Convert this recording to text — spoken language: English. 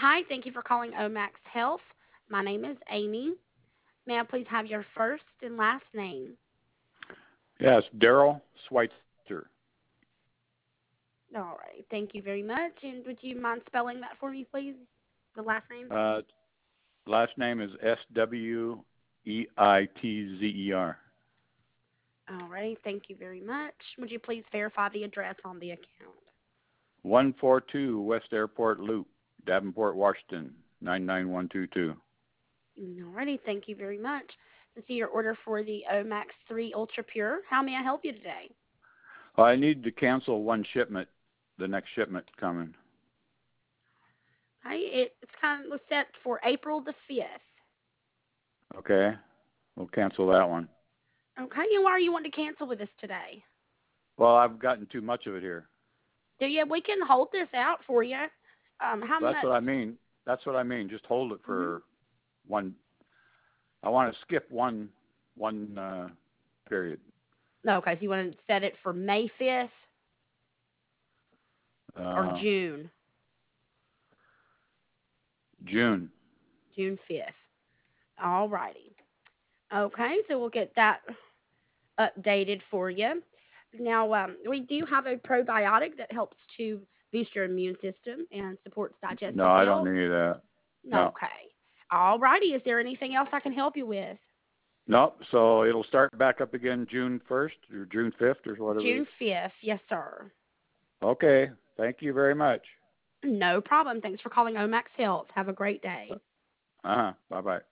Hi, thank you for calling Omax Health. My name is Amy. May I please have your first and last name? Yes, Daryl Schweitzer. All right, thank you very much. And would you mind spelling that for me, please? The last name? Uh, Last name is Schweitzer. All right, thank you very much. Would you please verify the address on the account? 142 West Airport Loop, Davenport, Washington, 99122. All righty, thank you very much. I see your order for the Omax 3 Ultra Pure. How may I help you today? I need to cancel one shipment, the next shipment coming. Hi, it's kind of set for April the 5th. Okay, we'll cancel that one. Okay, and why are you wanting to cancel with us today? Well, I've gotten too much of it here. Yeah, we can hold this out for you. How That's much? what I mean. That's what I mean. Just hold it Hmm. for one. I want to skip one period. No, okay, so you want to set it for May 5th or Uh, June? June. June 5th. All righty. Okay, so we'll get that updated for you. Now, we do have a probiotic that helps to boost your immune system and supports No, digestive I don't health. need that. No. Okay. All righty. Is there anything else I can help you with? Nope. So it'll start back up again June 1st or June 5th or whatever it is. June 5th. Yes, sir. Okay. Thank you very much. No problem. Thanks for calling Omax Health. Have a great day. Uh-huh. Bye-bye.